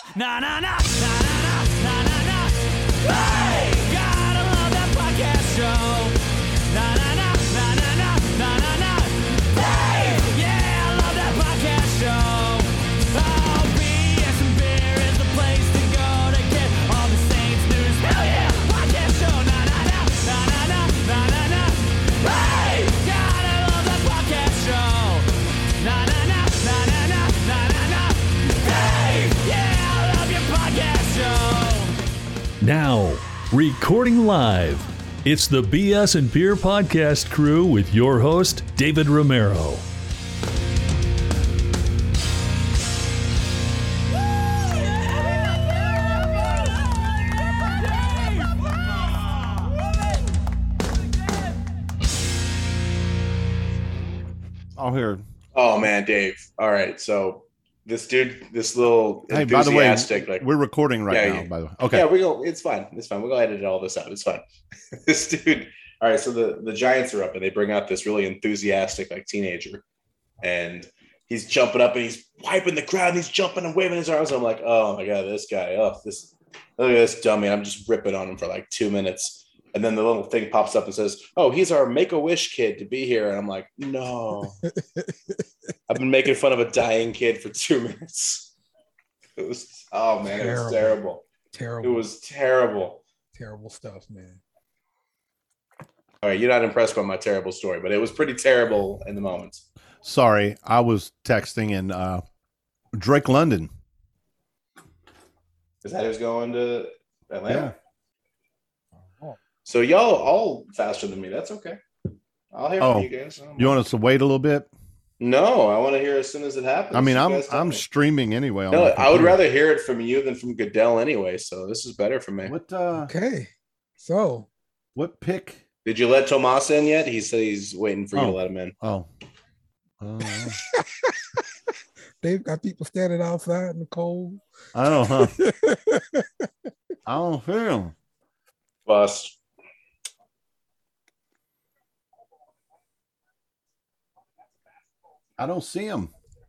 Na na na na na na na na. Hey, gotta love that podcast show. Na na na na na na na na na. Hey, yeah, I love that podcast show. Oh, BS and beer is the place to go to get all the Saints news. Hell yeah, podcast show. Na na na na na na na na na. Hey, gotta love that podcast show. Na na na na na na na na na. Hey, yeah, I love your podcast show. Now, recording live, it's the BS and Beer Podcast crew with your host, David Romero. I'll hear. Oh man, Dave. All right, so this dude, this little Hey, by the way, enthusiastic, like we're recording right Yeah, now. yeah. By the way, okay. yeah, we go. It's fine. It's fine. We'll go edit all this out. It's fine. This dude. All right, so the Giants are up, and they bring out this really enthusiastic like teenager, and he's jumping up and he's wiping the crowd, and he's jumping and waving his arms. I'm like, oh my god, this guy. Oh, look at this dummy. I'm just ripping on him for like 2 minutes. And then the little thing pops up and says, oh, he's our Make-A-Wish kid to be here. And I'm like, no. I've been making fun of a dying kid for 2 minutes. It was, oh, man, it was terrible. Terrible. It was terrible. Terrible stuff, man. All right, you're not impressed by my terrible story, but it was pretty terrible in the moment. Sorry, I was texting and Drake London. Is that who's going to Atlanta? Yeah. So y'all all faster than me. That's okay. I'll hear from you guys. You want us to wait a little bit? No, I want to hear as soon as it happens. I mean, You guys tell I'm me. streaming anyway. On No, my I would computer. rather hear it from you than from Goodell anyway. So this is better for me. What Okay. So, what pick? Did you let Tomas in yet? He said he's waiting for you to Oh. let him in. Oh. they've got people standing outside in the cold. I don't know. I don't feel him. Bust. I don't see him.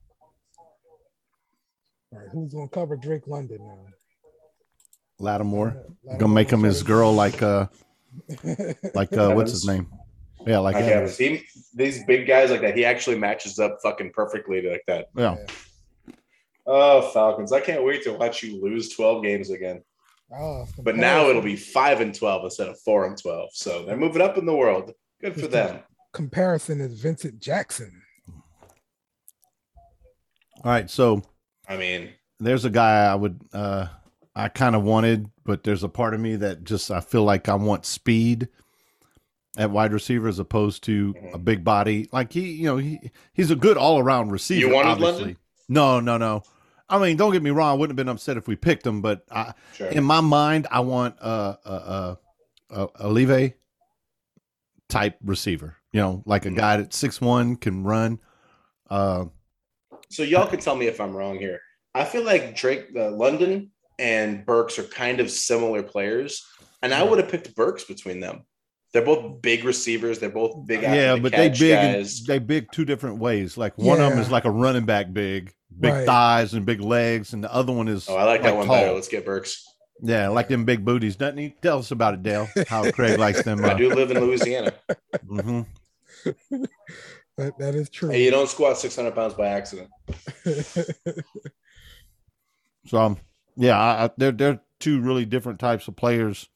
All right, who's going to cover Drake London now? Lattimore. Gonna make him his girl like what's his name? Yeah, like I Evans. guess. These big guys like that, he actually matches up fucking perfectly to like that. Yeah. Oh, Falcons. I can't wait to watch you lose 12 games again. But now it'll be 5-12 instead of 4-12. So they're moving up in the world. Good for them. Comparison is Vincent Jackson. All right, so I mean, there's a guy I kind of wanted, but there's a part of me that just I feel like I want speed at wide receiver as opposed to a big body. Like he's a good all around receiver. You wanted obviously. London? No. I mean, don't get me wrong. I wouldn't have been upset if we picked him, but Sure. in my mind, I want a Leve type receiver. Like a guy that's 6'1", can run. So y'all can tell me if I'm wrong here. I feel like Drake, London, and Burks are kind of similar players, and I would have picked Burks between them. They're both big receivers. They're both big. Yeah, but they catch big. guys. They big two different ways. Like one of them is like a running back, big thighs and big legs, and the other one is. Oh, I like that one tall. better. Let's get Burks. Yeah, like them big booties. Doesn't he? Tell us about it, Dale. How Craig likes them. I do live in Louisiana. Mm-hmm. That is true. Hey, you don't squat 600 pounds by accident. So, yeah, they're two really different types of players.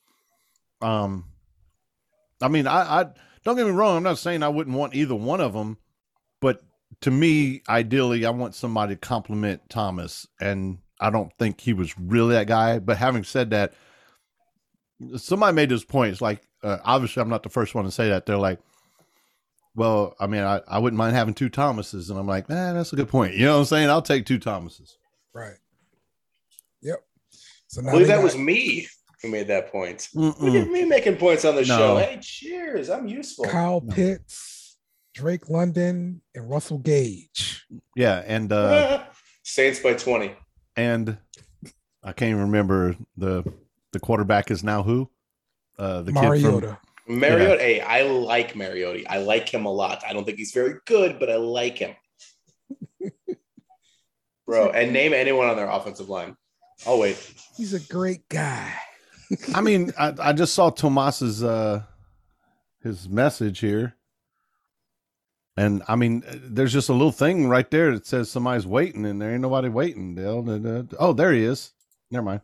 I mean, I don't get me wrong. I'm not saying I wouldn't want either one of them, but to me, ideally, I want somebody to complement Thomas, and I don't think he was really that guy. But having said that, somebody made this point. It's like, obviously, I'm not the first one to say that. They're like, well, I mean, I wouldn't mind having two Thomases, and I'm like, that's a good point. You know what I'm saying? I'll take two Thomases. Right. Yep. So I now believe they that got- was me who made that point. Mm-mm. Look at me making points on the No. show. Hey, cheers. I'm useful. Kyle Pitts, Drake London, and Russell Gage. Yeah, and Saints by 20. and I can't even remember the quarterback is now who? The kid Mariota. Mariota. Hey, I like Mariota. I like him a lot. I don't think he's very good, but I like him. Bro, and name anyone on their offensive line. I'll wait. He's a great guy. I mean, I just saw Tomas's his message here. And I mean, there's just a little thing right there that says somebody's waiting, and there ain't nobody waiting. Oh, there he is. Never mind.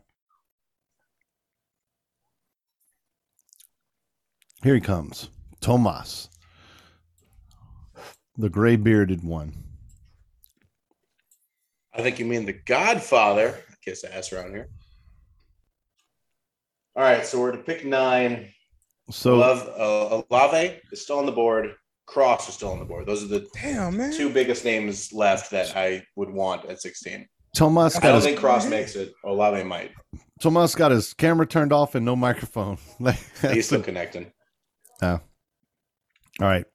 Here he comes. Tomas. The gray bearded one. I think you mean the Godfather. Kiss ass around here. All right, so we're to pick 9. So Olave is still on the board. Cross is still on the board. Those are the Man. 2 biggest names left that I would want at 16. Tomas I don't got think Cross makes it. Olave might. Tomas got his camera turned off and no microphone. He's still connecting. Oh. All right.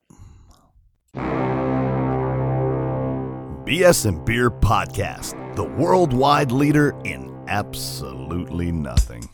BS and Beer Podcast, the worldwide leader in absolutely nothing.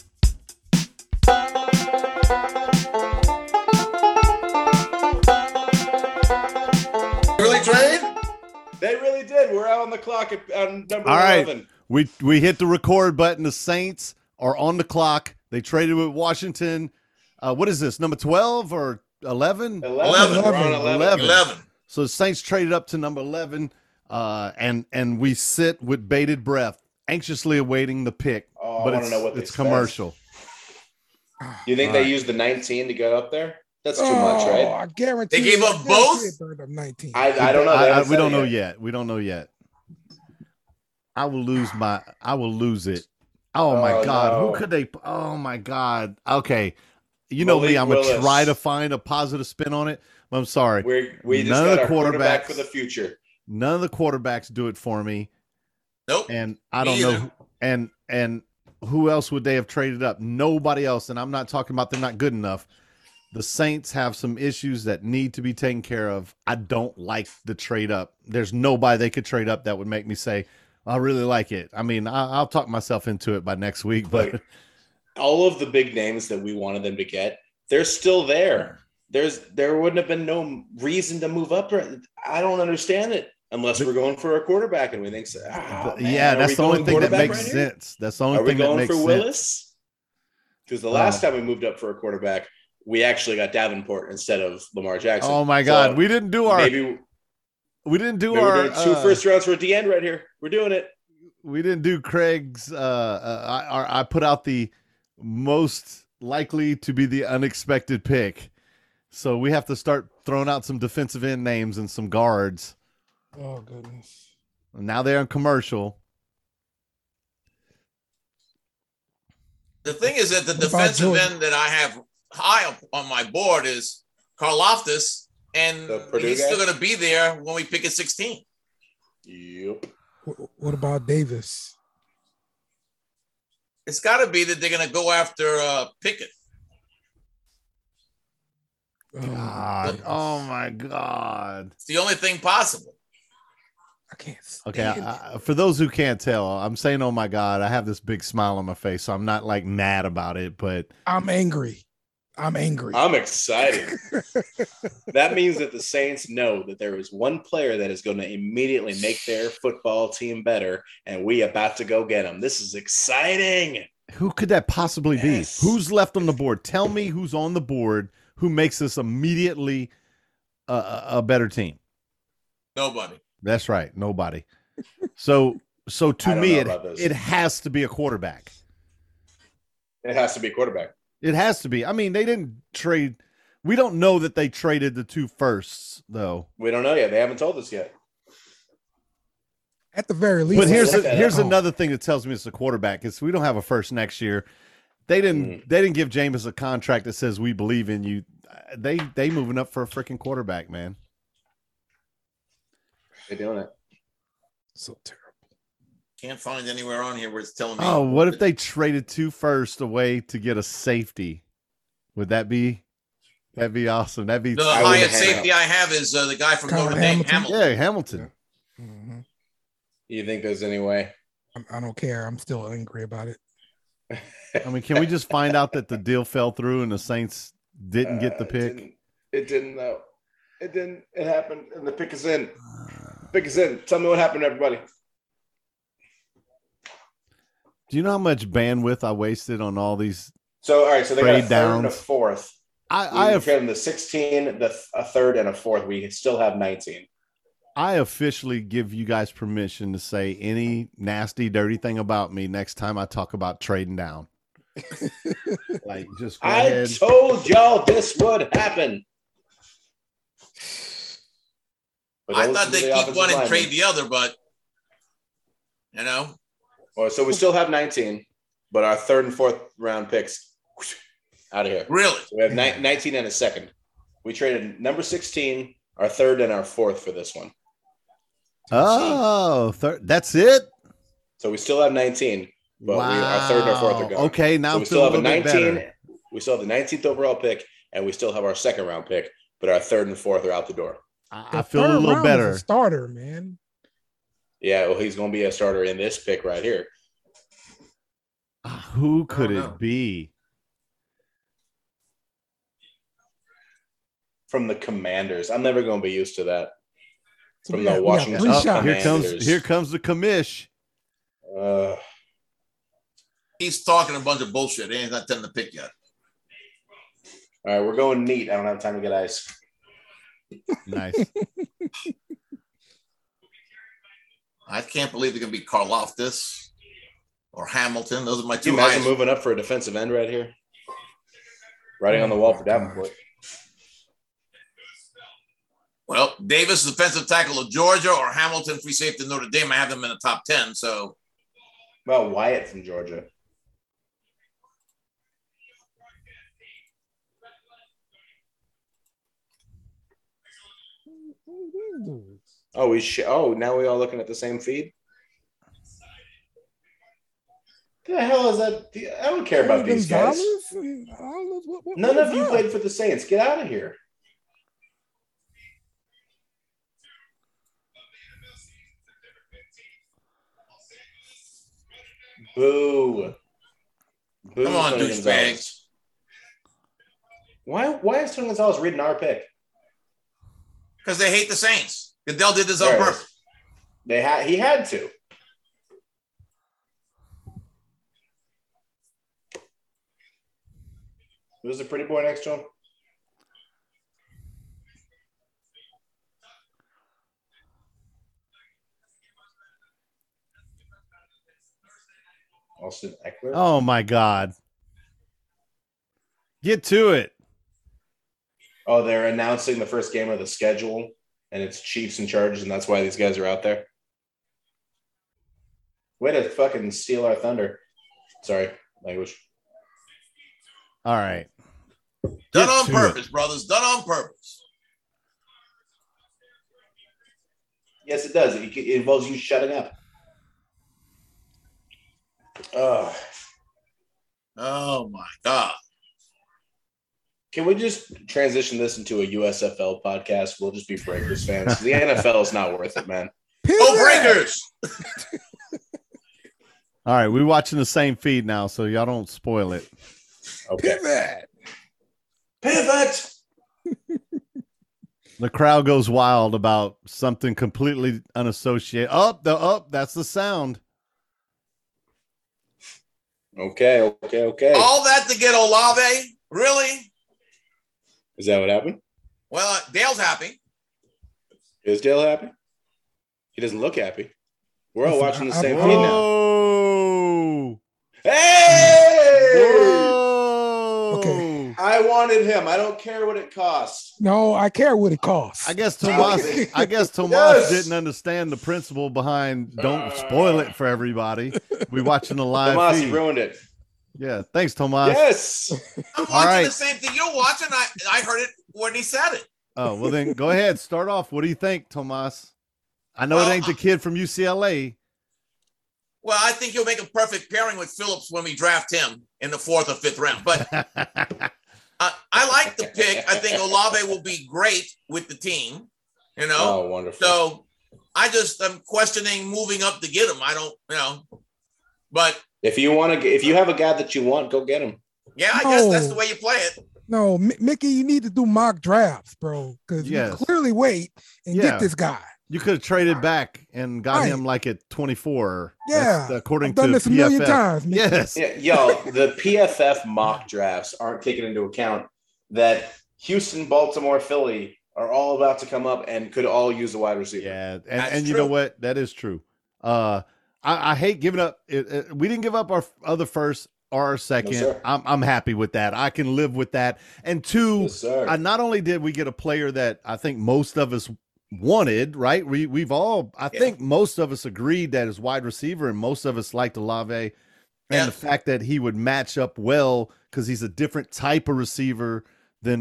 Really trade? They really did. We're out on the clock on number All right. 11. We hit the record button. The Saints are on the clock. They traded with Washington. What is this, number 12 or 11? 11. We're on 11. 11. So the Saints traded up to number 11, and we sit with bated breath, anxiously awaiting the pick. Oh, I but wanna know what they it's spent. commercial. You think they used the 19 to get up there? That's too much, right? I guarantee They gave you- up I guarantee both? they burned up 19. I don't know. They haven't We said don't it know yet. yet. We don't know yet. I will lose it. Oh my Oh, God. no. Who could they? Oh my God. Okay. You know me. Malik I'm going to Willis. try to find a positive spin on it. I'm sorry. We just None of got the our quarterback quarterbacks- for the future. None of the quarterbacks do it for me. Nope. And I Me don't either. know. And who else would they have traded up? Nobody else. And I'm not talking about they're not good enough. The Saints have some issues that need to be taken care of. I don't like the trade up. There's nobody they could trade up that would make me say, I really like it. I mean, I'll talk myself into it by next week, but Like, all of the big names that we wanted them to get, they're still there. There wouldn't have been no reason to move up. I don't understand it unless we're going for a quarterback and we think so. yeah, that's the only thing that makes right here? sense. That's the only Are we thing that going makes for sense. Willis? Because the last time we moved up for a quarterback, we actually got Davenport instead of Lamar Jackson. Oh my God. So We didn't do our, maybe we didn't do we're our, doing 2 first rounds for D end right here. We're doing it. we didn't do Craig's, I put out the most likely to be the unexpected pick. So we have to start throwing out some defensive end names and some guards. Oh, goodness. Now they're on commercial. The thing is that the What about defensive Jordan? end that I have high up on my board is Karlaftis, and The Purdue he's guy? still going to be there when we pick at 16. Yep. What about Davis? It's got to be that they're going to go after Pickett. Oh, God. Oh my God. It's the only thing possible. I can't. Okay. stand For those who can't tell, I'm saying, oh my God, I have this big smile on my face. So I'm not like mad about it, but I'm angry. I'm angry. I'm excited. That means that the Saints know that there is one player that is going to immediately make their football team better, and we about to go get him. This is exciting. who could that possibly Yes. be? Who's left on the board? Tell me who's on the board who makes this immediately a better team. Nobody. That's right. Nobody. So I to don't me, know about this. it has to be a quarterback. It has to be quarterback. It has to be. I mean, they didn't trade. We don't know that they traded the 2 firsts, though. We don't know yet. They haven't told us yet. At the very least. But here's look at here's Oh, another thing that tells me it's a quarterback. Is we don't have a first next year. They didn't give Jameis a contract that says we believe in you. They moving up for a freaking quarterback, man. They're doing it. So terrible. Can't find anywhere on here where it's telling me. Oh, what if they traded 2 firsts away to get a safety? Would that be? That'd be awesome. That'd be The I wouldn't highest hang safety I have is the guy from Kyle Notre Dame, Hamilton. Hamilton. yeah, Hamilton. Mhm. You think there's any way? I don't care. I'm still angry about it. I mean, can we just find out that the deal fell through and the Saints didn't get the pick? It didn't, though. It didn't. It happened, and the pick is in. Pick is in. Tell me what happened, everybody. Do you know how much bandwidth I wasted on all these? So all right, so they got a Trade third and a downs. fourth. I We have traded them the 16, a third, and a fourth. We still have 19. I officially give you guys permission to say any nasty, dirty thing about me next time I talk about trading down. Like, just go I ahead. told y'all this would happen. But I don't thought listen to they'd the keep offensive one and lineman. trade the other, but Well, so we still have 19, but our third and fourth round picks out of here. really. So we have 19 and a second. We traded number 16, our third, and our fourth for this one. Oh, that's it. So we still have 19, but our third and our fourth are gone. Okay, now So we I still feel a have a little bit 19. better. We still have the 19th overall pick, and we still have our second round pick, but our third and fourth are out the door. I feel a little better. Starter, man. Yeah, well, he's going to be a starter in this pick right here. Who could know. it be? From the Commanders. I'm never going to be used to that. So From we got the Washington three Oh, shots. Commanders. here comes the commish. He's talking a bunch of bullshit. He ain't got 10 to pick yet. All right, we're going neat. I don't have time to get ice. Nice. I can't believe they're going to be Karlaftis or Hamilton. Those are my Can two you imagine highest. moving up for a defensive end right here? Writing on the wall for Davenport. Well, Davis, defensive tackle of Georgia, or Hamilton, free safety of Notre Dame. I have them in the top 10. So Well, Wyatt from Georgia. Oh, now we all looking at the same feed? The hell is that? I don't care about these guys. None of you played for the Saints. Get out of here. Boo. Boo. Come on, Tony douchebags. Gonzalez. Why is Tony Gonzalez reading our pick? because they hate the Saints. Goodell did this on There it purpose. is. He had to. Who's the pretty boy next to him? Austin Eckler. Oh my God. Get to it. Oh, they're announcing the first game of the schedule, and it's Chiefs and Chargers, and that's why these guys are out there. Way to fucking steal our thunder. Sorry, language. All right. Done Get on to purpose, it. brothers. Done on purpose. Yes, it does. It involves you shutting up. Oh, Oh my God. can we just transition this into a USFL podcast? We'll just be Breakers fans. The NFL is not worth it, man. Oh, Breakers. All right. We're watching the same feed now, so y'all don't spoil it. Okay. Pivot. The crowd goes wild about something completely unassociated. That's the sound. Okay. All that to get Olave? Really? Is that what happened? Well, Dale's happy. Is Dale happy? He doesn't look happy. We're all Listen, watching the I- same I- feed now. Whoa. Hey! Whoa. Okay. I wanted him. I don't care what it costs. No, I care what it costs. I guess Tomas Yes. didn't understand the principle behind don't spoil it for everybody. We watching the live Tomas, feed. you ruined it. Yeah, thanks, Tomas. Yes. I'm watching right. the same thing you're watching. I heard it when he said it. Oh, well then go ahead. Start off. What do you think, Tomas? I know Well, it ain't the kid from UCLA. Well, I think he'll make a perfect pairing with Phillips when we draft him in the 4th or 5th round. But I like the pick. I think Olave will be great with the team, you know. Oh, wonderful. So I'm questioning moving up to get him. I don't, but if you have a guy that you want, go get him. yeah, I guess that's No. the way you play it. No, Mickey, you need to do mock drafts, bro, because Yes. you clearly wait and Yeah. get this guy. You could have traded back and got Right. him like at 24. Yeah, That's according I've done to this a million PFF. times. Mickey. Yes. Yeah, yo, the PFF mock drafts aren't taking into account that Houston, Baltimore, Philly are all about to come up and could all use a wide receiver. Yeah, That's and you true. know what? That is true. I hate giving up. We didn't give up our other first or our second. sir. I'm happy with that. I can live with that. And two, Yes, sir. not only did we get a player that I think most of us wanted, right? We've all, I think most of us agreed that is wide receiver, and most of us liked Olave, and Yeah. the fact that he would match up well because he's a different type of receiver than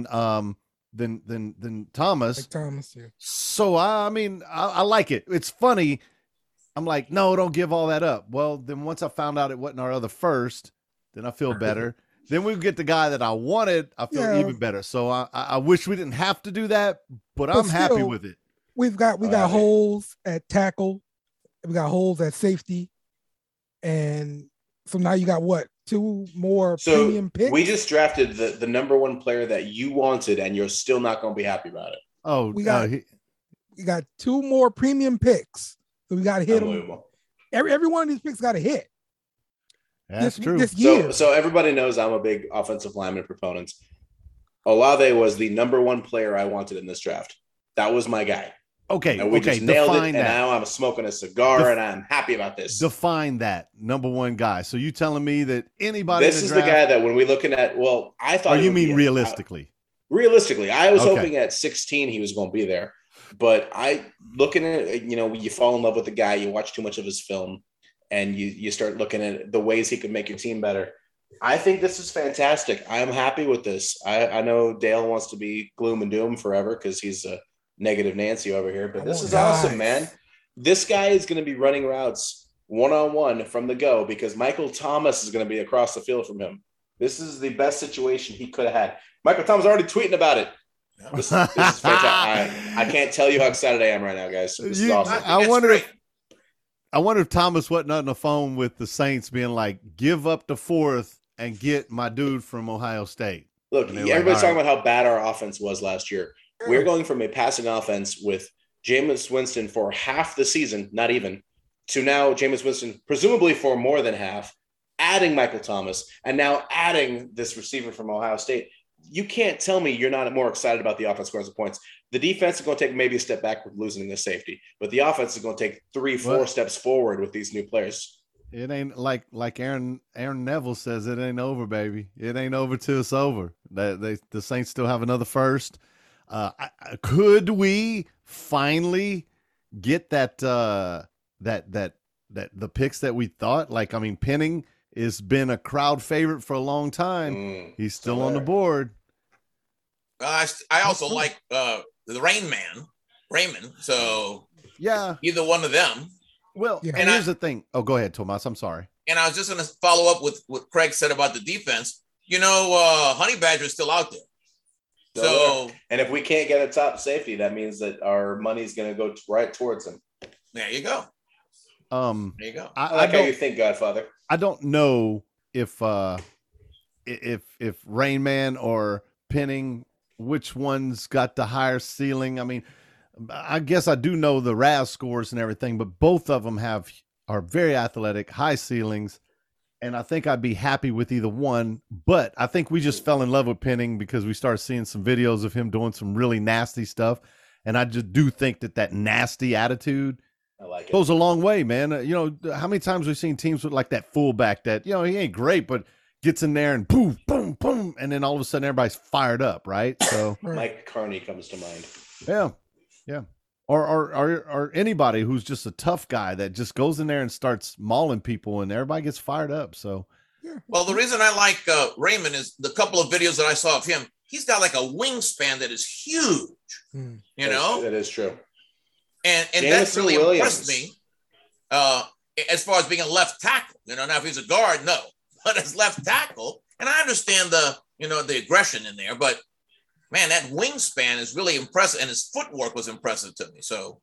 Thomas. Like Thomas, yeah. So I mean, I like it. It's funny. I'm like, no, don't give all that up. Well, then once I found out it wasn't our other first, then I feel better. Then we get the guy that I wanted. I feel Yeah. even better. So I wish we didn't have to do that, but But I'm happy still, with it. We got Alright. holes at tackle, we got holes at safety, and so now you got what? 2 more So premium picks. we just drafted the number one player that you wanted, and you're still not going to be happy about it. Oh, We got- we got 2 more premium picks, so we got to hit them. Unbelievable. Every one of these picks got to hit that's this, true. this year. So everybody knows I'm a big offensive lineman proponent. Olave was the number one player I wanted in this draft. That was my guy. Okay, And we okay, just nailed it. define And that. now I'm smoking a cigar Def- and I'm happy about this. Define that number one guy. So you telling me that anybody? This in is the the guy draft, that when we're looking at, well, I thought Or it you would be mean realistically? realistically, I was Okay. hoping at 16 he was going to be there. But looking at, you fall in love with the guy, you watch too much of his film, and you start looking at the ways he could make your team better. I think this is fantastic. I'm happy with this. I know Dale wants to be gloom and doom forever because he's a negative Nancy over here, but this is awesome, man. This guy is going to be running routes one-on-one from the go because Michael Thomas is going to be across the field from him. This is the best situation he could have had. Michael Thomas is already tweeting about it. This is fantastic. I can't tell you how excited I am right now, guys. This is awesome. I wonder if Thomas wasn't on the phone with the Saints being like, give up the 4th and get my dude from Ohio State. Look, And they were everybody's like, all talking about how bad our offense was last year. We're going from a passing offense with Jameis Winston for half the season, not even, to now Jameis Winston, presumably for more than half, adding Michael Thomas, and now adding this receiver from Ohio State. You can't tell me you're not more excited about the offense scoring some points. The defense is going to take maybe a step back with losing the safety, but the offense is going to take 3-4 What? steps forward with these new players. It ain't like Aaron Neville says, it ain't over, baby. It ain't over till it's over. The Saints still have another first. Could we finally get that the picks that we thought? Like, I mean, Penning has been a crowd favorite for a long time. He's still on the board. I also like the Raymond. So Yeah. either one of them. Well, Yeah. and here's the thing. Oh, go ahead, Tomas. I'm sorry. And I was just going to follow up with what Craig said about the defense. Honey Badger is still out there. So And if we can't get a top safety, that means that our money's going to go right towards him. there you go. There There you go. I like how you think, Godfather. I don't know if Rain Man or Penning, which one's got the higher ceiling. I mean, I guess I do know the RAS scores and everything, but both of them are very athletic, high ceilings, and I think I'd be happy with either one. But I think we just fell in love with Penning because we started seeing some videos of him doing some really nasty stuff, and I just do think that nasty attitude I like it. goes a long way, man. How many times we've seen teams with like that fullback that, he ain't great, but gets in there and boom, boom, boom. And then all of a sudden everybody's fired up. Right. So Mike Carney comes to mind. yeah. Yeah. Or anybody who's just a tough guy that just goes in there and starts mauling people and everybody gets fired up. So Well, the reason I like Raymond is the couple of videos that I saw of him. He's got like a wingspan that is huge, That is true. and Jameson that's really Williams. impressed me. As far as being a left tackle, now if he's a guard, no, but as left tackle, and I understand the aggression in there, but man, that wingspan is really impressive, and his footwork was impressive to me. So,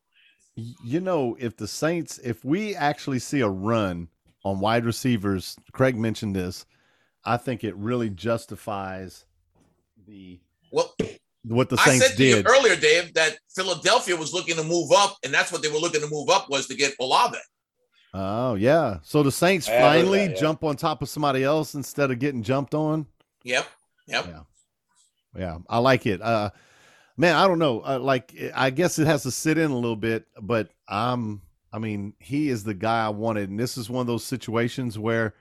if we actually see a run on wide receivers, Craig mentioned this, I think it really justifies the well, what the I Saints said to you did. earlier, Dave, that Philadelphia was looking to move up, and that's what they were looking to move up was to get Olave. Oh yeah. So the Saints I have heard finally that, yeah. jump on top of somebody else instead of getting jumped on. Yep. Yeah, I like it. Man, I don't know. I guess it has to sit in a little bit, but I mean, he is the guy I wanted, and this is one of those situations where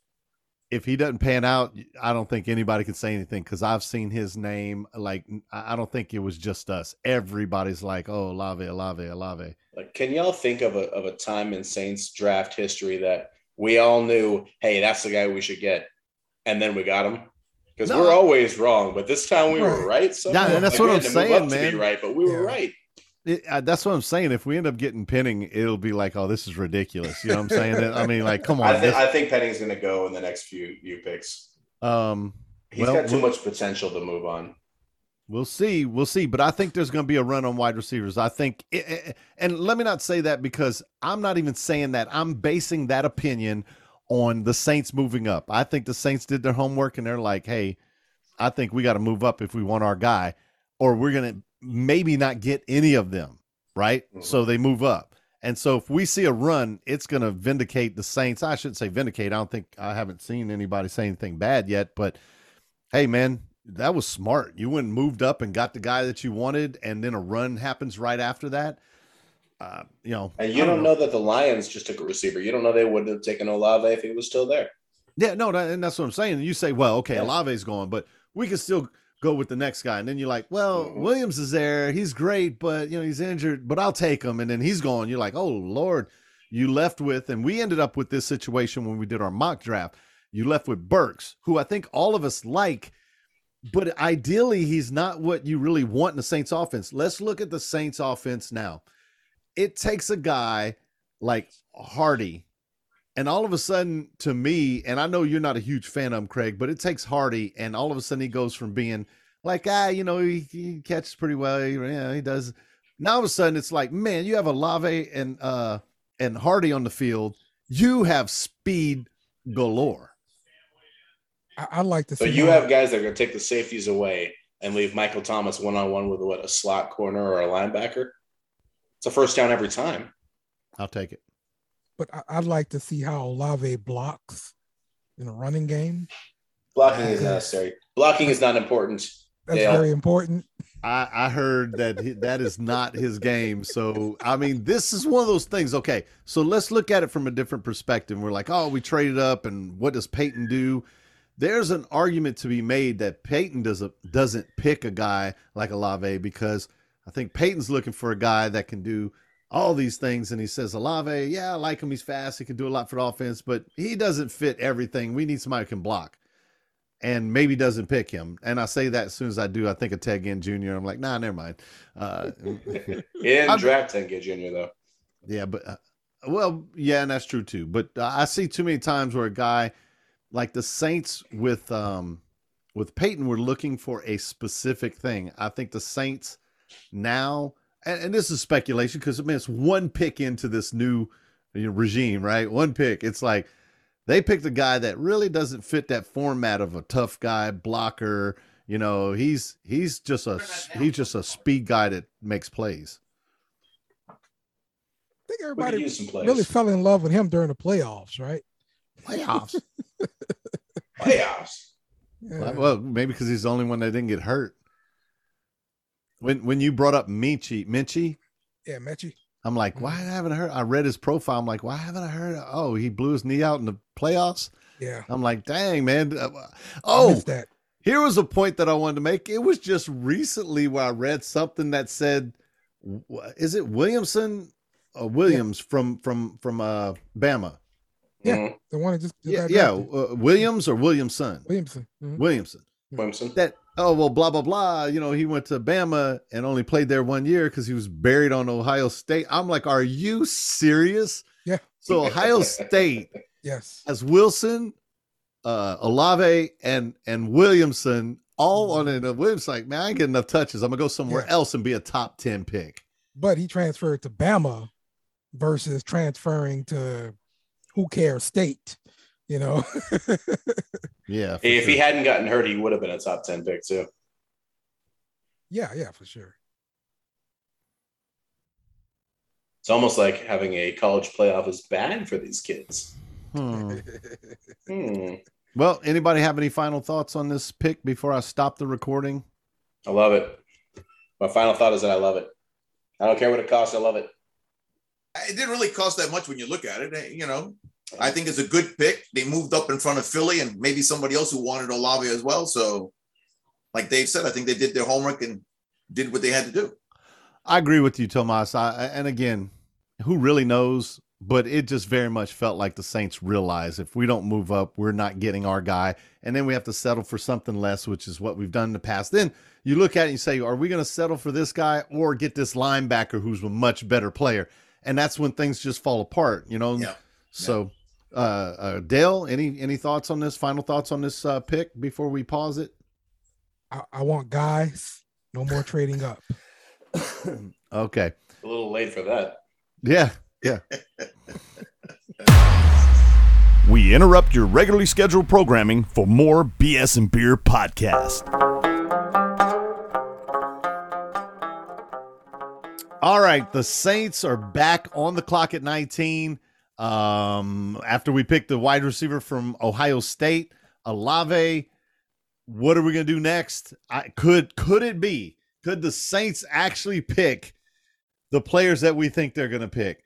if he doesn't pan out, I don't think anybody can say anything because I've seen his name. Like, I don't think it was just us. Everybody's like, "Oh, Olave." Like, can y'all think of a time in Saints draft history that we all knew, hey, that's the guy we should get, and then we got him? Because we're always wrong, but this time we were right. So Yeah, and that's what I'm saying, man. To be right, but we were right. That's what I'm saying. If we end up getting Penning, it'll be like, "Oh, this is ridiculous." You know what I'm saying? I mean, like, come on. I think Penning's going to go in the next few picks. He's got too much potential to move on. We'll see. But I think there's going to be a run on wide receivers. I think, and let me not say that because I'm not even saying that. I'm basing that opinion on the Saints moving up. I think the Saints did their homework and they're like, "Hey, I think we got to move up if we want our guy, or we're going to maybe not get any of them." Right. Mm-hmm. So they move up. And so if we see a run, it's going to vindicate the Saints. I shouldn't say vindicate. I haven't seen anybody say anything bad yet, but hey, man, that was smart. You went and moved up and got the guy that you wanted, and then a run happens right after that. And you don't know that the Lions just took a receiver. You don't know they wouldn't have taken Olave if he was still there. Yeah, no, and that's what I'm saying. You say, well, okay, Olave's gone, but we can still go with the next guy. And then you're like, well, Williams is there. He's great, but he's injured, but I'll take him. And then he's gone. You're like, oh Lord, you left with, and we ended up with this situation when we did our mock draft. You left with Burks, who I think all of us like, but ideally he's not what you really want in the Saints offense. Let's look at the Saints offense now. It takes a guy like Hardy, and all of a sudden, to me, and I know you're not a huge fan of him, Craig, but it takes Hardy, and all of a sudden he goes from being like, he catches pretty well, he does. Now all of a sudden it's like, man, you have Olave and Hardy on the field. You have speed galore. I like to see. So you have guys that are going to take the safeties away and leave Michael Thomas one-on-one with a slot corner or a linebacker. It's a first down every time. I'll take it. But I'd like to see how Olave blocks in a running game. Blocking is necessary. Blocking is not important. That's very important. I heard that is not his game. So, I mean, this is one of those things. Okay, so let's look at it from a different perspective. We're like, oh, we traded up, and what does Peyton do? There's an argument to be made that Peyton doesn't pick a guy like Olave because I think Peyton's looking for a guy that can do all these things. And he says, Olave, yeah, I like him. He's fast. He can do a lot for the offense, but he doesn't fit everything. We need somebody who can block, and maybe doesn't pick him. And I say that as soon as I do, I think of Ted Ginn Jr. I'm like, nah, never mind. He didn't draft Ted Ginn Jr. though. Yeah, but yeah, and that's true too. But I see too many times where a guy like the Saints with Peyton were looking for a specific thing. I think the Saints now, and this is speculation because it's one pick into this new regime, right? One pick. It's like they picked a guy that really doesn't fit that format of a tough guy blocker. He's just a speed guy that makes plays. I think everybody really fell in love with him during the playoffs, right? Playoffs. Yeah. Well, maybe because he's the only one that didn't get hurt. When you brought up Minchie, yeah, Minchie. I'm like, why haven't I heard? I read his profile. I'm like, why haven't I heard? Oh, he blew his knee out in the playoffs. Yeah. I'm like, dang, man. That. Here was a point that I wanted to make. It was just recently where I read something that said, is it Williamson or Williams from Bama? Yeah, Mm-hmm. the one that just Williams or Williamson? Williamson. Mm-hmm. Williamson. That blah blah blah. He went to Bama and only played there 1 year because he was buried on Ohio State. I'm like, are you serious? Yeah. So Ohio State, yes, has Wilson, Olave, and Williamson all on it. Williams like, man, I ain't getting enough touches. I'm gonna go somewhere else and be a top 10 pick. But he transferred to Bama versus transferring to who cares state, Yeah. If he hadn't gotten hurt, he would have been a top 10 pick too. Yeah, for sure. It's almost like having a college playoff is bad for these kids. Well, anybody have any final thoughts on this pick before I stop the recording? I love it. My final thought is that I love it. I don't care what it costs. I love it. It didn't really cost that much when you look at it. You know, I think it's a good pick. They moved up in front of Philly and maybe somebody else who wanted Olave as well. So, like Dave said, I think they did their homework and did what they had to do. I agree with you, Tomas. And again, who really knows? But it just very much felt like the Saints realized if we don't move up, we're not getting our guy. And then we have to settle for something less, which is what we've done in the past. Then you look at it and you say, are we going to settle for this guy or get this linebacker who's a much better player? And that's when things just fall apart, you know? Yeah. So, Dale, any thoughts on this? Final thoughts on this pick before we pause it? I want guys. No more trading up. Okay. A little late for that. Yeah. We interrupt your regularly scheduled programming for more BS and Beer podcast. All right, the Saints are back on the clock at 19. After we picked the wide receiver from Ohio State, Olave. What are we going to do next? Could the Saints actually pick the players that we think they're going to pick?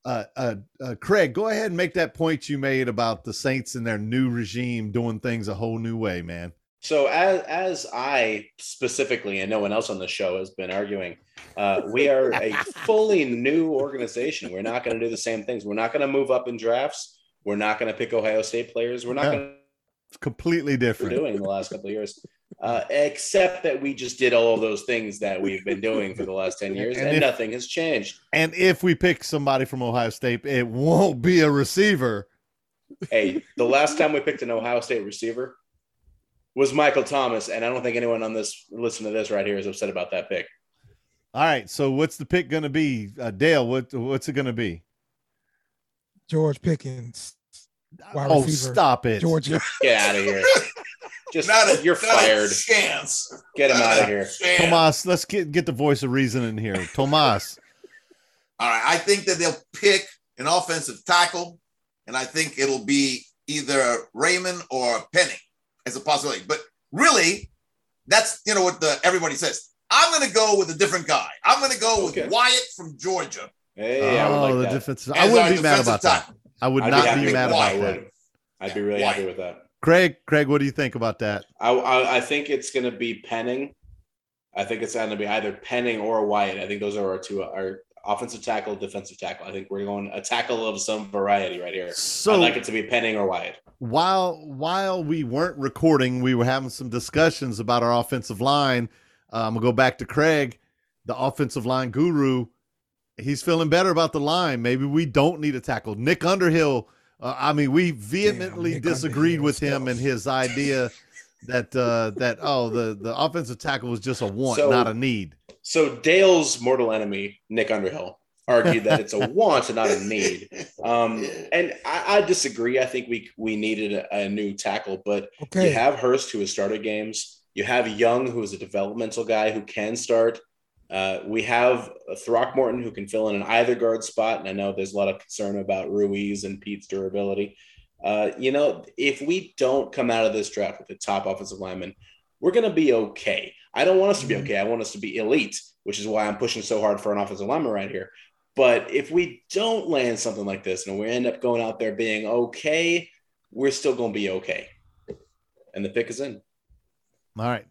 Craig, go ahead and make that point you made about the Saints and their new regime doing things a whole new way, man. So as I specifically, and no one else on the show has been arguing, we are a fully new organization. We're not going to do the same things. We're not going to move up in drafts. We're not going to pick Ohio State players. We're not going to. It's completely different. We're doing in the last couple of years, except that we just did all of those things that we've been doing for the last 10 years, and nothing has changed. And if we pick somebody from Ohio State, it won't be a receiver. Hey, the last time we picked an Ohio State receiver was Michael Thomas, and I don't think anyone on this listen to this right here is upset about that pick. All right, so what's the pick going to be, Dale? What's it going to be? George Pickens. Oh, receiver, stop it, Georgia. Get out of here! Just you're not a fired. chance. Get him out of here, Tomas. Let's get the voice of reason in here, Tomas. All right, I think that they'll pick an offensive tackle, and I think it'll be either Raymond or Penning as a possibility. But really, that's what everybody says. I'm going to go with a different guy. I'm going to go with Wyatt from Georgia. Hey, I would like that. Defensive. I wouldn't be mad about that. I would not be mad about that. I'd be really happy with that. Craig, what do you think about that? I think it's going to be Penning. I think it's going to be either Penning or Wyatt. I think those are our offensive tackle, defensive tackle. I think we're going a tackle of some variety right here. So I'd like it to be Penning or Wyatt. While we weren't recording, we were having some discussions about our offensive line. I'm going to go back to Craig, the offensive line guru. He's feeling better about the line. Maybe we don't need a tackle. Nick Underhill, we vehemently disagreed with him and his idea that the offensive tackle was just a want, not a need. So Dale's mortal enemy, Nick Underhill, argued that it's a want and not a need. And I disagree. I think we needed a new tackle, but you have Hurst, who has started games. You have Young, who is a developmental guy who can start. We have Throckmorton, who can fill in an either guard spot. And I know there's a lot of concern about Ruiz and Pete's durability. If we don't come out of this draft with the top offensive lineman, we're going to be okay. I don't want us to be okay. I want us to be elite, which is why I'm pushing so hard for an offensive lineman right here. But if we don't land something like this and we end up going out there being okay, we're still going to be okay. And the pick is in. All right.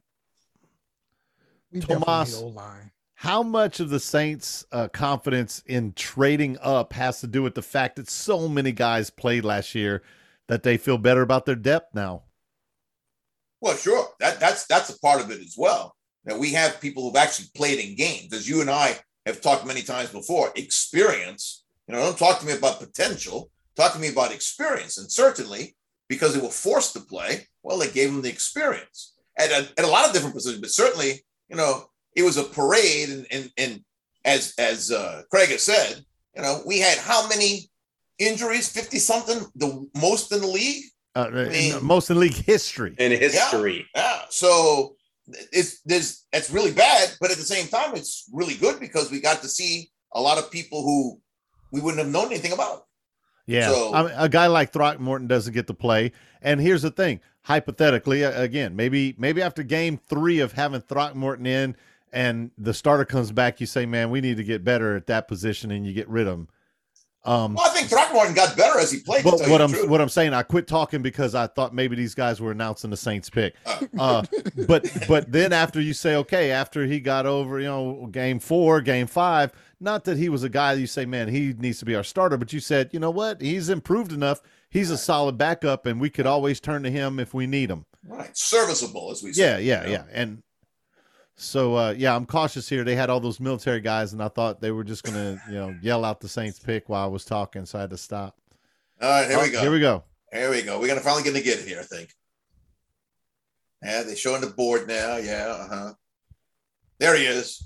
Tomas, how much of the Saints' confidence in trading up has to do with the fact that so many guys played last year that they feel better about their depth now? Well, sure. That's a part of it as well. That we have people who've actually played in games. As you and I have talked many times before, experience. Don't talk to me about potential. Talk to me about experience. And certainly, because they were forced to play, well, they gave them the experience at a lot of different positions. But certainly, it was a parade. And as Craig has said, we had how many injuries? 50-something, the most in the league? Most in league history. In history. Yeah. So, it's really bad, but at the same time, it's really good because we got to see a lot of people who we wouldn't have known anything about. Yeah, So- I mean, a guy like Throckmorton doesn't get to play. And here's the thing: hypothetically, again, maybe after game 3 of having Throckmorton in, and the starter comes back, you say, "Man, we need to get better at that position," and you get rid of him. Well, I think Throckmorton got better as he played. to But tell what you I'm the truth. what I'm saying, I quit talking because I thought maybe these guys were announcing the Saints pick. But then after you say, okay, after he got over, game 4, game 5, not that he was a guy that you say, man, he needs to be our starter, but you said, you know what, he's improved enough. He's a solid backup, and we could always turn to him if we need him. Right, serviceable as we say. Yeah. And so, I'm cautious here. They had all those military guys, and I thought they were just going to, yell out the Saints pick while I was talking, so I had to stop. All right, here we go. Here we go. Here we go. We're gonna finally get it here, I think. Yeah, they're showing the board now. Yeah, There he is.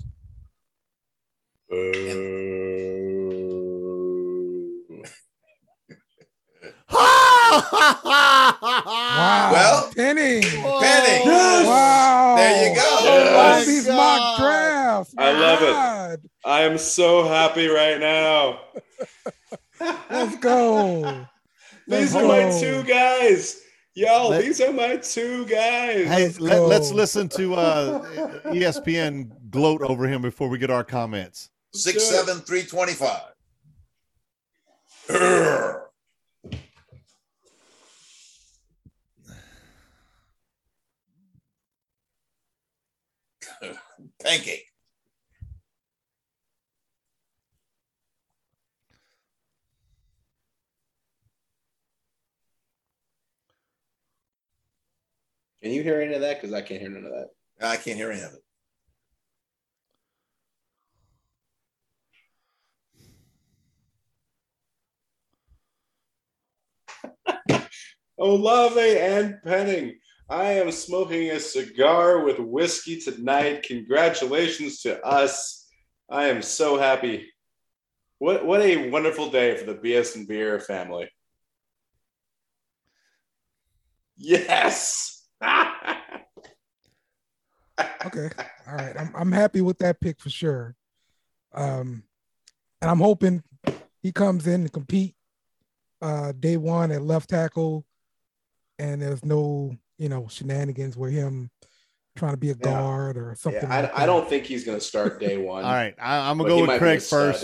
Wow. Well, Penning. Penning. Wow. There you go. All Yes. these mock drafts. I love it. God. I am so happy right now. Let's go. These Let's are my go. 2 guys. Yo, Let- these are my 2 guys. Hey, go. let's listen to ESPN gloat over him before we get our comments. 6'7", 325. Urgh. Pancake. Can you hear any of that? Because I can't hear none of that. I can't hear any of it. Olave and Penning. I am smoking a cigar with whiskey tonight. Congratulations to us. I am so happy. What a wonderful day for the BS and Beer family. Yes. Okay. All right. I'm happy with that pick for sure. And I'm hoping he comes in and compete day one at left tackle, and there's no, shenanigans with him trying to be a guard or something. Yeah, I don't think he's going to start day one. All right, I'm But gonna he go might with be a Craig stud.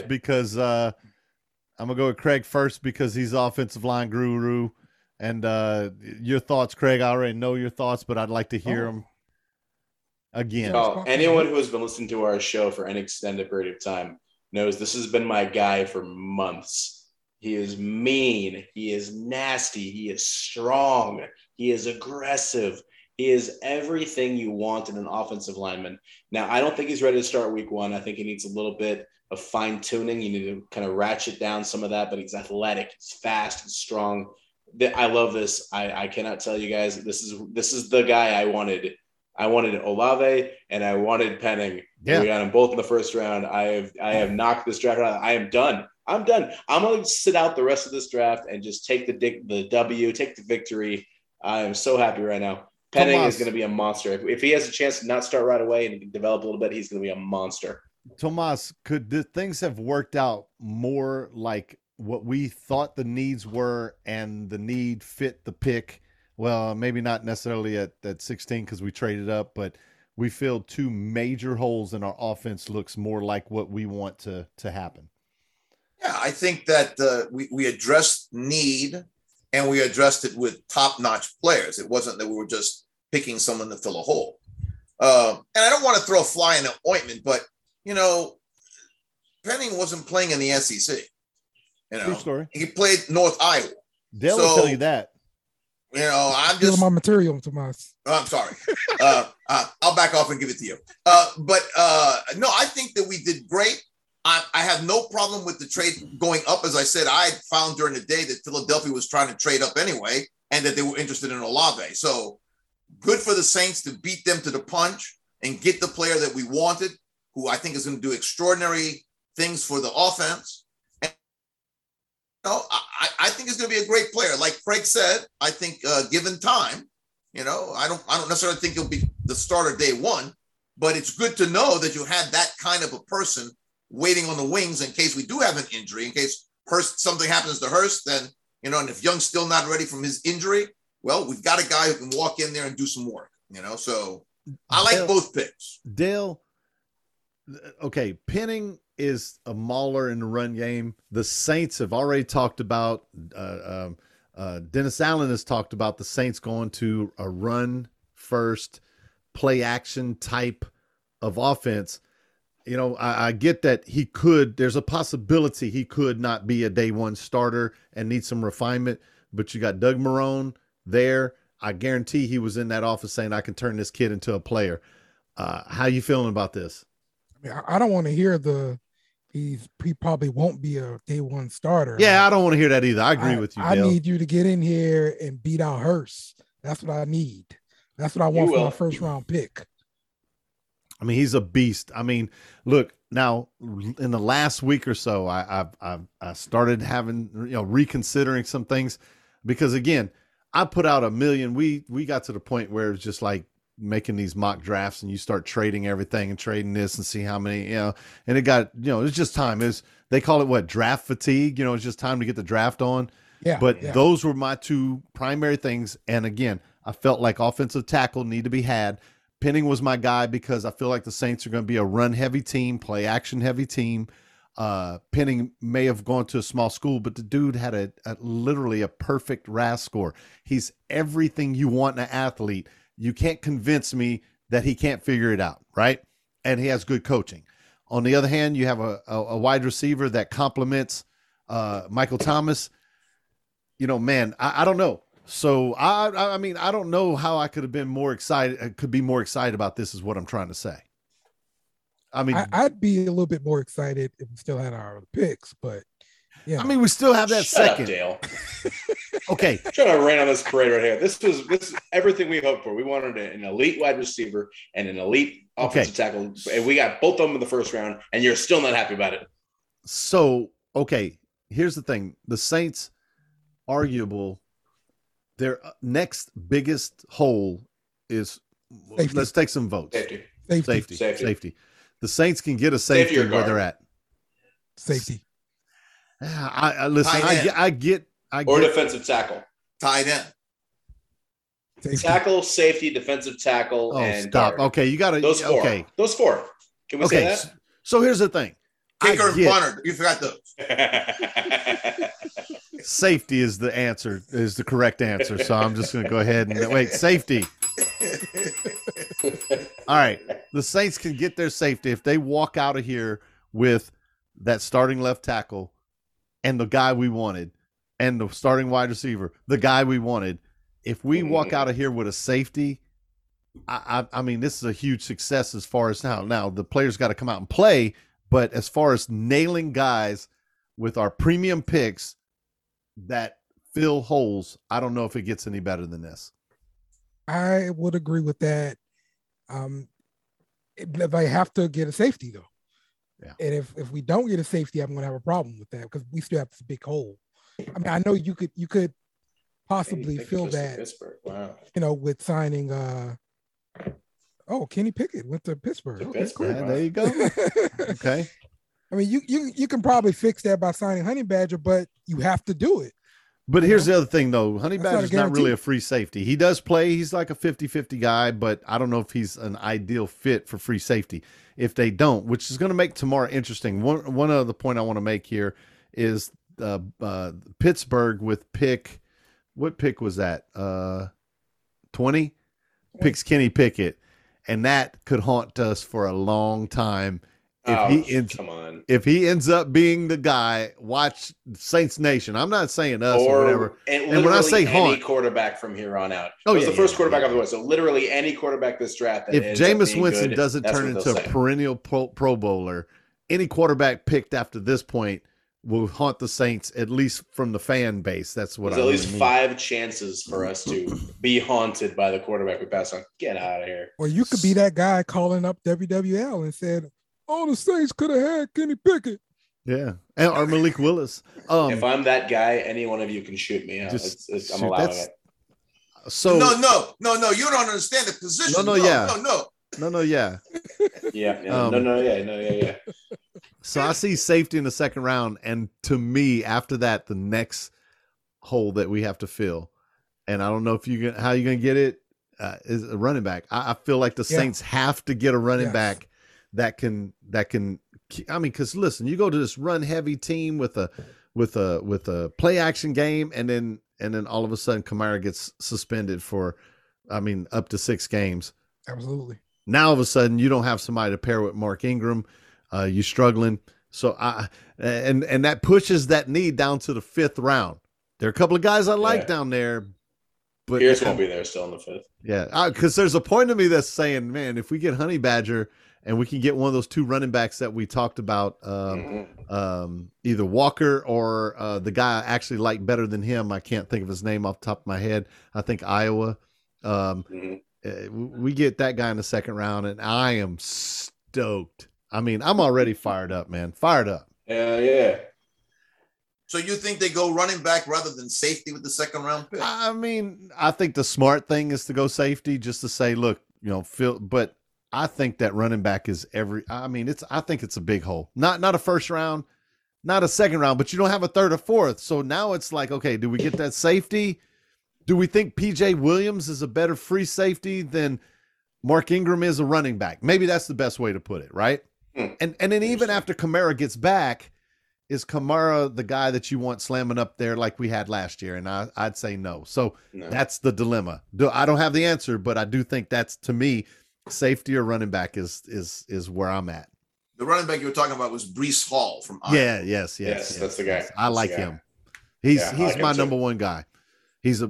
first because he's offensive line guru. And your thoughts, Craig? I already know your thoughts, but I'd like to hear them again. Oh, anyone who has been listening to our show for any extended period of time knows this has been my guy for months. He is mean. He is nasty. He is strong. He is aggressive. He is everything you want in an offensive lineman. Now, I don't think he's ready to start week 1. I think he needs a little bit of fine tuning. You need to kind of ratchet down some of that, but he's athletic. He's fast. He's strong. I love this. I cannot tell you guys. This is the guy I wanted. I wanted Olave and I wanted Penning. Yeah. We got them both in the first round. I have knocked this draft out. I am done. I'm done. I'm going to sit out the rest of this draft and just take the W, take the victory. I am so happy right now. Penning Tomas. is going to be a monster. If he has a chance to not start right away and he can develop a little bit, he's going to be a monster. Tomas, could the things have worked out more like what we thought the needs were and the need fit the pick? Well, maybe not necessarily at 16 because we traded up, but we filled 2 major holes in our offense. Looks more like what we want to happen. Yeah, I think that we addressed need and we addressed it with top-notch players. It wasn't that we were just picking someone to fill a hole. And I don't want to throw a fly in the ointment, but, Penning wasn't playing in the SEC. True story. He played North Iowa. Dale will tell you that. I'm Stealing just my material, Tomas. I'm sorry. I'll back off and give it to you. But no, I think that we did great. I have no problem with the trade going up. As I said, I found during the day that Philadelphia was trying to trade up anyway, and that they were interested in Olave. So good for the Saints to beat them to the punch and get the player that we wanted, who I think is going to do extraordinary things for the offense. And, I think he's going to be a great player. Like Craig said, I think given time, You know, I don't necessarily think he'll be the starter day one, but it's good to know that you had that kind of a person waiting on the wings in case we do have an injury, in case Hurst, something happens to Hurst, then, you know, and if Young's still not ready from his injury, well, we've got a guy who can walk in there and do some work, you know? So I like both picks. Dale, okay, Penning is a mauler in the run game. The Saints have already talked about, Dennis Allen has talked about the Saints going to a run first play action type of offense. You know, I get that there's a possibility he could not be a day one starter and need some refinement, but you got Doug Marrone there. I guarantee he was in that office saying, I can turn this kid into a player. How you feeling about this? I mean, I don't want to hear he probably won't be a day one starter. Yeah, I don't want to hear that either. I agree with you, I Dale. need you to get in here and beat out Hurst. That's what I need. That's what I want for my first round pick. I mean, he's a beast. I mean, look, now in the last week or so, I started having, reconsidering some things because, again, I put out a million. We got to the point where it's just like making these mock drafts and you start trading everything and trading this and see how many, and it got, it's just time. They call it draft fatigue. It's just time to get the draft on. Yeah. But those were my two primary things. And again, I felt like offensive tackle need to be had. Penning was my guy because I feel like the Saints are going to be a run-heavy team, play-action-heavy team. Penning may have gone to a small school, but the dude had literally a perfect RAS score. He's everything you want in an athlete. You can't convince me that he can't figure it out, right? And he has good coaching. On the other hand, you have a wide receiver that complements Michael Thomas. Man, I don't know. So I mean, I don't know how I could have been more excited. Could be more excited about this is what I'm trying to say. I mean, I'd be a little bit more excited if we still had our picks, but yeah. I mean, we still have that Shut second. up, Dale. Okay. Trying to rain on this parade right here. This is everything we hoped for. We wanted an elite wide receiver and an elite offensive tackle, and we got both of them in the first round, and you're still not happy about it. So, okay, here's the thing. The Saints, arguable, their next biggest hole is Safety. Let's take some votes. Safety. The Saints can get a safety where they're at. Safety. I listen. I get. Or defensive tackle. Tight end. Safety. Tackle, safety, defensive tackle, and stop. guard. Okay, you got to. Those four. Okay. Those four. Can we say that? So here's the thing. Kicker and punter. You forgot those. Safety is the answer. Is the correct answer. So I'm just going to go ahead and wait. Safety. All right. The Saints can get their safety if they walk out of here with that starting left tackle and the guy we wanted and the starting wide receiver, the guy we wanted. If we walk out of here with a safety, I mean, this is a huge success as far as now. Now, the players got to come out and play, but as far as nailing guys with our premium picks that fill holes, I don't know if it gets any better than this. I would agree with that. If I have to get a safety, though. Yeah. And if we don't get a safety, I'm going to have a problem with that because we still have this big hole. I mean, I know you could possibly fill that, Wow. with signing. Kenny Pickett went to Pittsburgh. Okay, cool. Yeah, there you go. Okay. I mean, you can probably fix that by signing Honey Badger, but you have to do it. But here's the other thing, though. Honey That's Badger's not really a free safety. He does play. He's like a 50-50 guy, but I don't know if he's an ideal fit for free safety. If they don't, which is going to make tomorrow interesting. One other point I want to make here is Pittsburgh with pick. What pick was that? 20? Picks Kenny Pickett. And that could haunt us for a long time. If he ends up being the guy, watch Saints Nation. I'm not saying us or whatever. And when I say any quarterback from here on out. It was the first quarterback off the way. So literally any quarterback this draft. If Jameis Winston doesn't turn into a perennial Pro Bowler, any quarterback picked after this point will haunt the Saints, at least from the fan base. That's what There's at least 5 chances for us to be haunted by the quarterback we pass on. Get out of here. Or you could be that guy calling up WWL and said, "Oh, the Saints could have had Kenny Pickett." Yeah, or Malik Willis. If I'm that guy, any one of you can shoot me. I'm allowing it. So no. You don't understand the position. No. Yeah. Yeah. So I see safety in the second round, and to me, after that, the next hole that we have to fill, and I don't know if how you're gonna get it, is a running back. I feel like the Saints have to get a running back that can. I mean, because listen, you go to this run heavy team with a play action game, and then all of a sudden Kamara gets suspended for, up to 6 games. Absolutely. Now all of a sudden you don't have somebody to pair with Mark Ingram. You're struggling. So and that pushes that need down to the 5th round. There are a couple of guys I like down there, but Pierce won't be there still in the 5th. Yeah. Cause there's a point of me that's saying, man, if we get Honey Badger and we can get one of those 2 running backs that we talked about, either Walker or the guy I actually like better than him. I can't think of his name off the top of my head. I think Iowa. We get that guy in the 2nd round, and I am stoked. I'm already fired up, man. Fired up. Yeah. So you think they go running back rather than safety with the 2nd round pick? I think the smart thing is to go safety, just to say, look, but I think that running back is I think it's a big hole. Not a 1st round, not a 2nd round, but you don't have a 3rd or 4th. So now it's like, okay, do we get that safety? Do we think PJ Williams is a better free safety than Mark Ingram is a running back? Maybe that's the best way to put it, right? And then even after Kamara gets back, is Kamara the guy that you want slamming up there like we had last year? And I'd say no. So that's the dilemma. I don't have the answer, but I do think that's, to me, safety or running back is where I'm at. The running back you were talking about was Breece Hall from Iowa. Yes, that's the guy. I like him. He's my number one guy. He's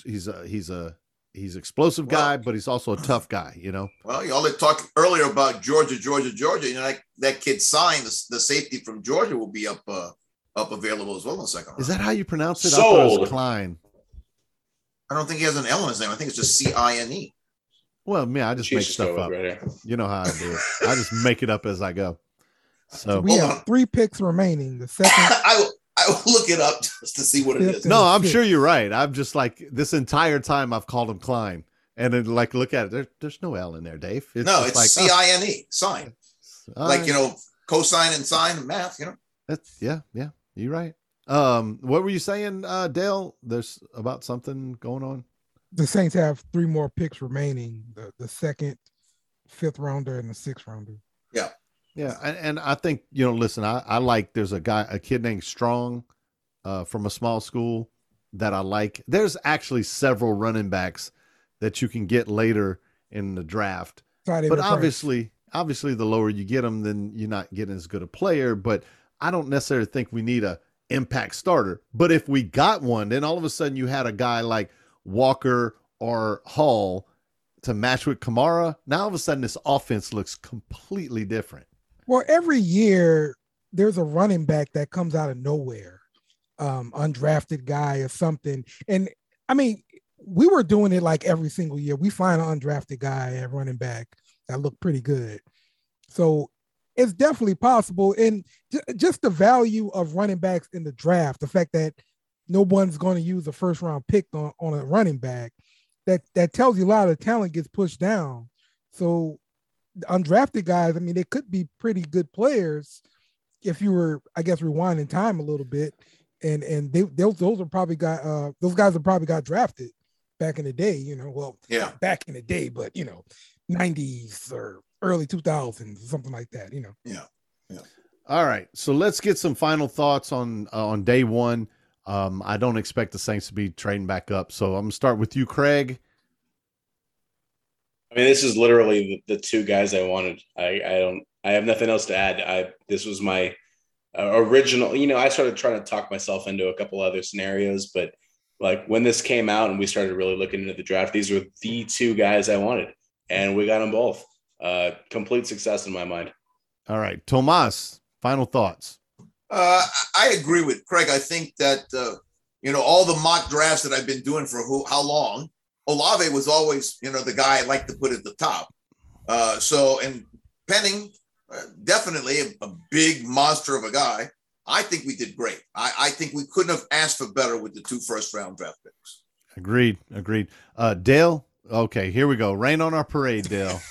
explosive guy, but he's also a tough guy, Well, y'all had talked earlier about Georgia. That kid signed the safety from Georgia will be up available as well in the 2nd round. Is that how you pronounce it? Sold. I thought it was Klein. I don't think he has an L in his name. I think it's just CINE. Well, I just make stuff up. Right, you know how I do it. I just make it up as I go. So we have 3 picks remaining. The 2nd. I will look it up just to see what it is. No, I'm sure you're right. I'm just like, this entire time I've called him Klein, and then look at it. There's no L in there, Dave. It's like CINE, sign. Cosine and sine math. That's yeah. You're right. What were you saying, Dale? There's about something going on. The Saints have 3 more picks remaining: the 2nd, 5th rounder, and the 6th rounder. Yeah. Yeah, and I think, listen, I like, there's a kid named Strong from a small school that I like. There's actually several running backs that you can get later in the draft. But obviously the lower you get them, then you're not getting as good a player. But I don't necessarily think we need a impact starter. But if we got one, then all of a sudden you had a guy like Walker or Hall to match with Kamara. Now all of a sudden this offense looks completely different. Well, every year there's a running back that comes out of nowhere, undrafted guy or something. And we were doing it like every single year. We find an undrafted guy at running back that looked pretty good. So it's definitely possible. And just the value of running backs in the draft, the fact that no one's going to use a 1st round pick on a running back, that tells you a lot of talent gets pushed down. So undrafted guys, they could be pretty good players if you were, I guess, rewinding time a little bit, and those are probably got those guys have probably got drafted back in the day, back in the day, but 90s or early 2000s, something like that, Yeah. All right, so let's get some final thoughts on day 1. I don't expect the Saints to be trading back up, so I'm gonna start with you, Craig. This is literally the 2 guys I wanted. I have nothing else to add. This was my original, I started trying to talk myself into a couple other scenarios, but like when this came out and we started really looking into the draft, these were the 2 guys I wanted, and we got them both. Complete success in my mind. All right, Tomas, final thoughts. I agree with Craig. I think that, all the mock drafts that I've been doing for how long, Olave was always, the guy I like to put at the top. And Penning, definitely a big monster of a guy. I think we did great. I think we couldn't have asked for better with the 2 first-round draft picks. Agreed. Dale. Okay, here we go. Rain on our parade, Dale.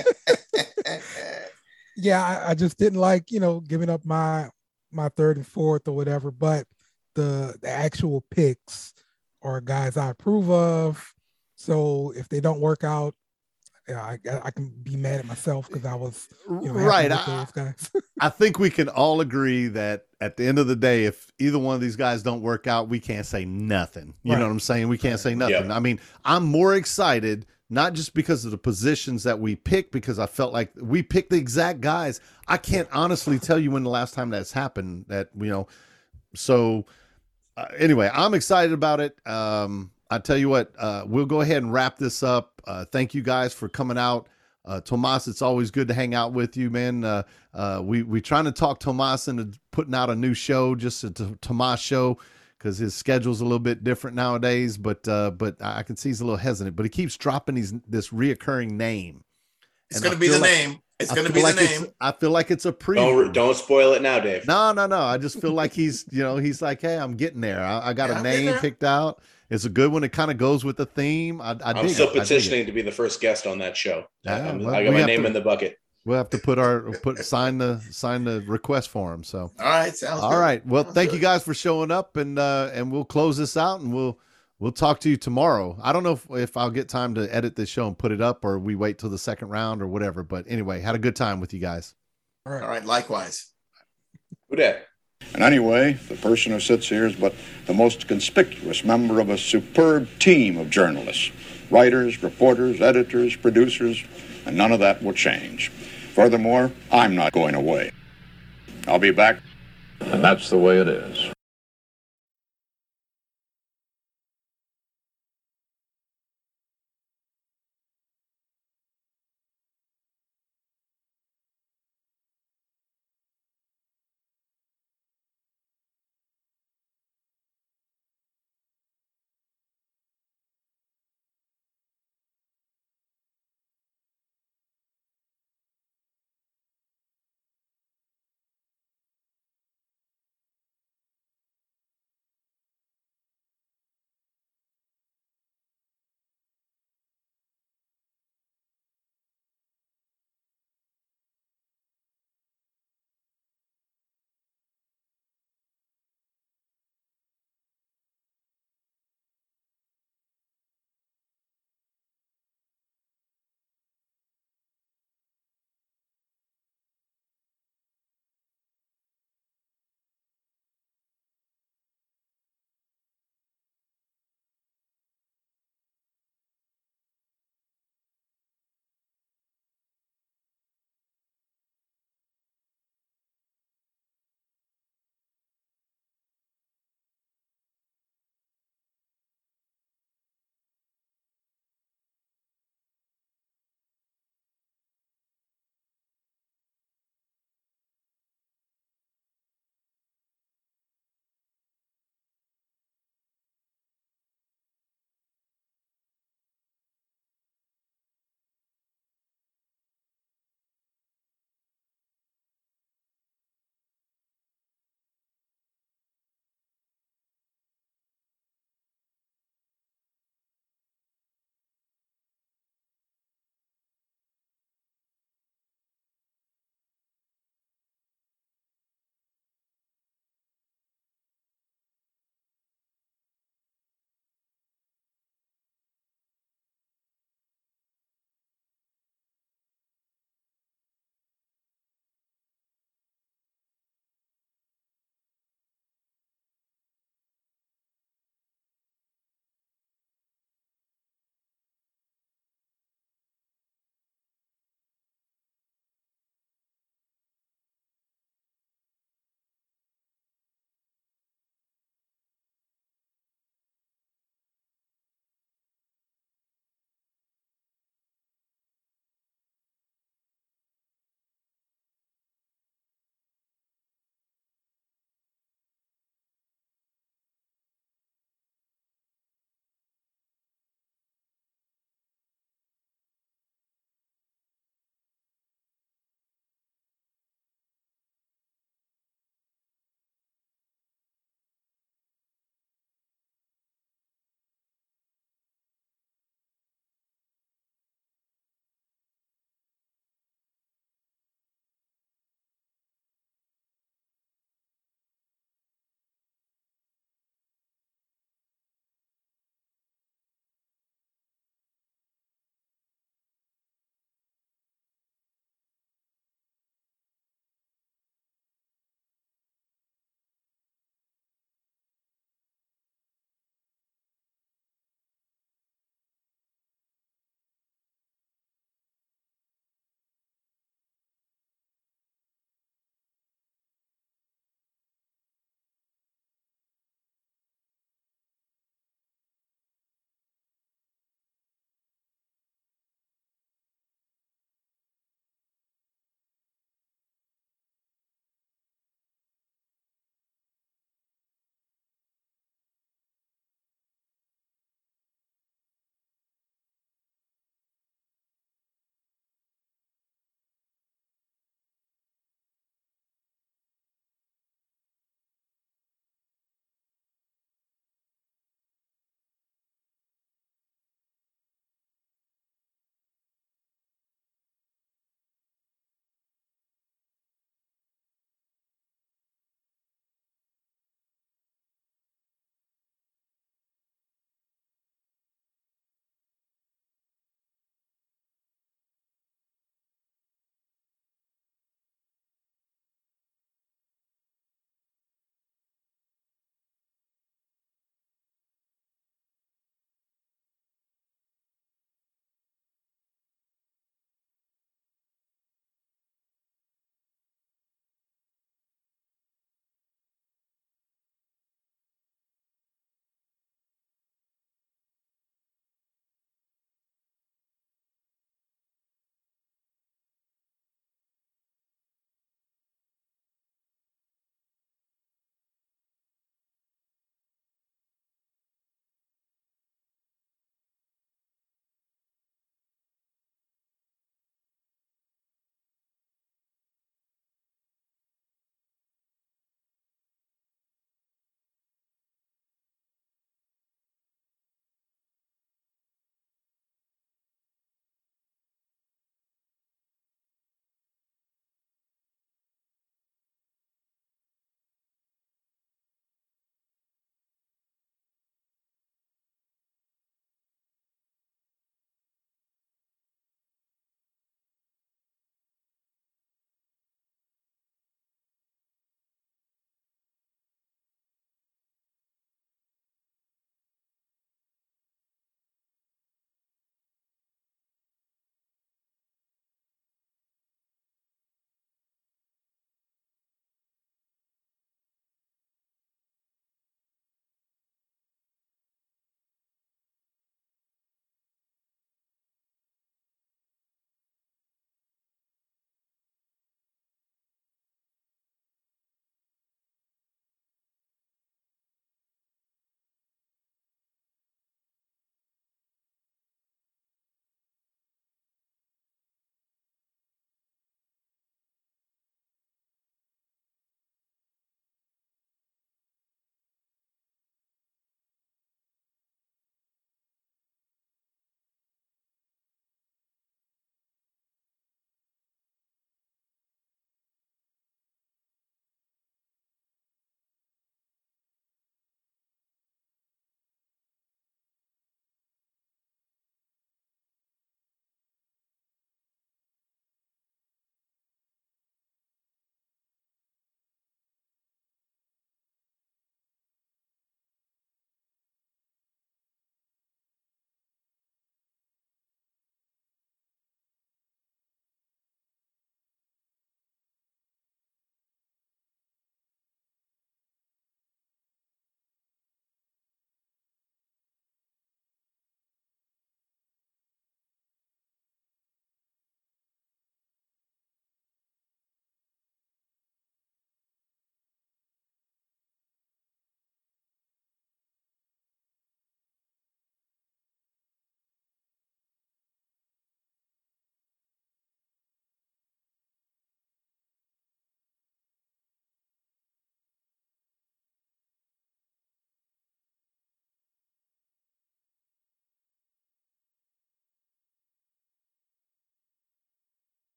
Yeah, I just didn't like, giving up my third and fourth or whatever, but the actual picks are guys I approve of. So if they don't work out, yeah, I can be mad at myself because I was Right. happy with those guys. I think we can all agree that at the end of the day, if either one of these guys don't work out, we can't say nothing. You know what I'm saying? We can't say nothing. Yeah. I mean, I'm more excited, not just because of the positions that we picked, because I felt like we picked the exact guys. I can't honestly tell you when the last time that's happened so anyway, I'm excited about it. I tell you what, we'll go ahead and wrap this up. Thank you guys for coming out. Tomas, it's always good to hang out with you, man. We trying to talk Tomas into putting out a new show, just a Tomas show, because his schedule's a little bit different nowadays. But I can see he's a little hesitant. But he keeps dropping this reoccurring name. It's going to be the name. It's going to be the name. I feel like it's a preview. Don't spoil it now, Dave. No. I just feel like he's like, hey, I'm getting there. I got a name picked out. It's a good one. It kind of goes with the theme. I'm still petitioning to be the first guest on that show. Yeah, I got my name in the bucket. We'll have to sign the request for him. So All right, sounds all good. right. Well, Sounds thank good. you guys for showing up, and we'll close this out, and we'll talk to you tomorrow. I don't know if I'll get time to edit this show and put it up, or we wait till the second round or whatever. But anyway, had a good time with you guys. All right, likewise. Who dat? And anyway, the person who sits here is but the most conspicuous member of a superb team of journalists, writers, reporters, editors, producers, and none of that will change. Furthermore, I'm not going away. I'll be back. And that's the way it is.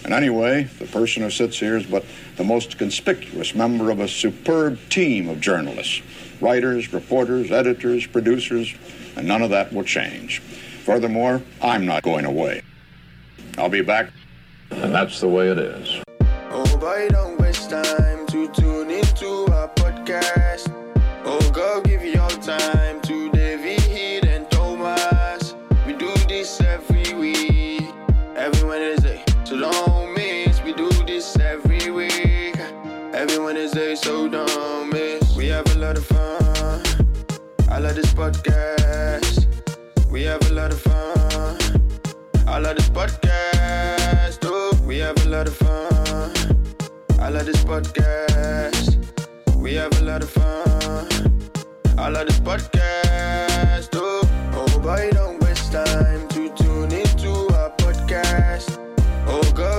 And anyway, the person who sits here is but the most conspicuous member of a superb team of journalists, writers, reporters, editors, producers, and none of that will change. Furthermore, I'm not going away. I'll be back, and that's the way it is. Oh boy, don't waste time to tune into our podcast. Oh, go give your time to David Heat and Thomas. We do this every week, every Wednesday, so don't miss. We do this every week, every Wednesday, so don't miss. We have a lot of fun. I love this podcast. We have a lot of fun. I love this podcast. Oh, we have a lot of fun. I love this podcast. We have a lot of fun. I love this podcast. Oh boy, don't waste time to tune into our podcast. Oh, go